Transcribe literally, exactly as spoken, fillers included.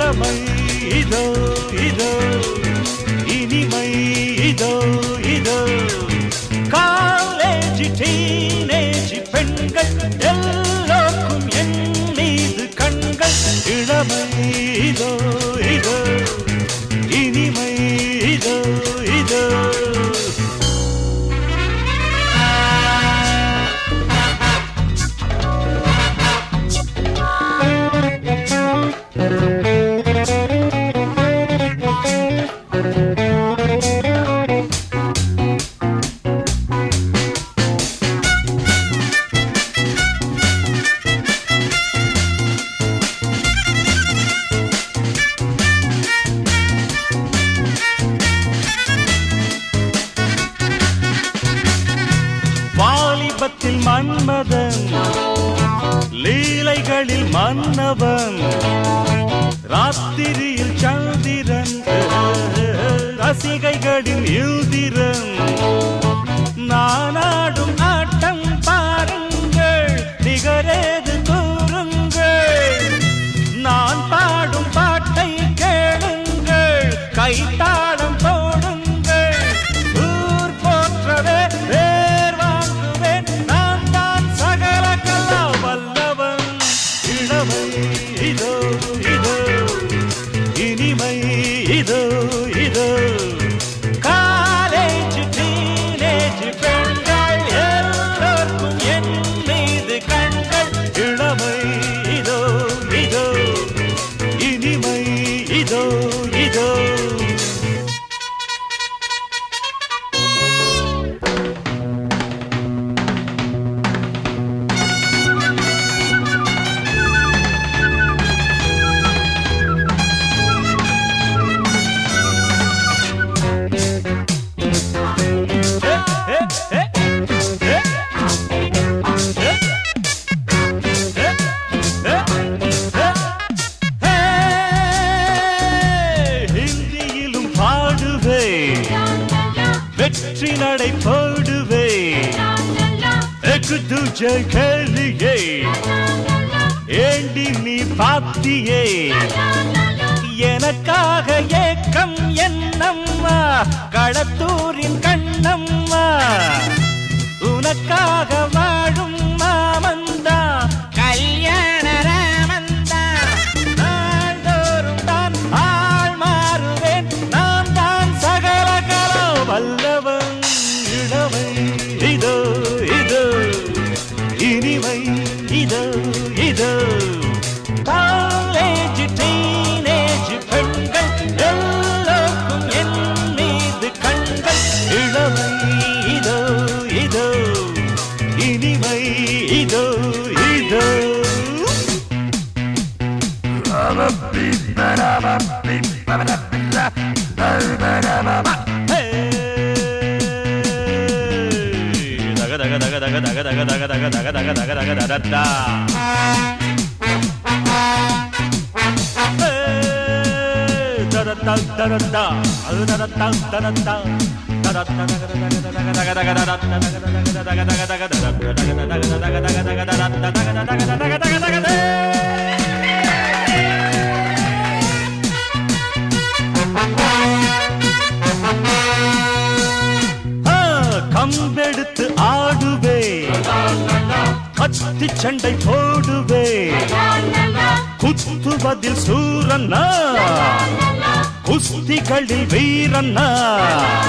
இளமை இதோ இதோ இனிமை இதோ இதோ காலேஜ் டீனேஜ் பெண்கள் எல்லோருக்கும் என் மீது கண்கள் இளமை இதோ இதோ இனிமை இதோ இதோ வாலிபத்தில் மன்மதன் லீலைகளில் மன்னவன் ராத்திரியில் சந்திரன் ரசிகைகளின் யுதிரன் நானாடும் ஆட்டம் பாருங்கள் நிகரேது கூறுங்கள் நான் பாடும் பாட்டை கேளுங்கள் கைத்தாளம் போடுங்கள் ஊர் போற்றவே வேர் வாங்குவேன் நான் தான் சகல கலா வல்லவன் இளமை இதோ இதோ இனிமை இதோ இதோ காலேஜ் டீனேஜ் பெண்கள் எல்லோருக்கும் என் மீது கண்கள் இளமை இதோ இதோ இனிமை இதோ இதோ ஹிந்தியிலும் பாடுவே வெற்றி நடை போடுவே எக்கு துஜை கேளியே ஏண்டி நீ பாத்தியே எனக்காக ஏக்கம் என்னம்மா கடத்தூரின் கண்ணம்மா உனக்காக வாழும் மாமந்தா கல்யாண ராமந்தா நாள்தோறும் தான் ஆள் மாறுவேன் நான் தான் சகல கலா வல்லவன் இளமை இதோ இதோ இனிமை இதோ இதோ காலேஜ் டீனேஜ் பெண்கள் எல்லோருக்கும் என் மீது கண்கள் இளமை இதோ இதோ இனிமை இதோ இதோ தக தக தக தக தக தக தக தக தக தக தக தக தக தக கம்பெடுத்து ஆடுவே கத்தி சண்டை போடுவே குத்துவதில் சூரன்னா குஸ்திகளில் வீரன்னா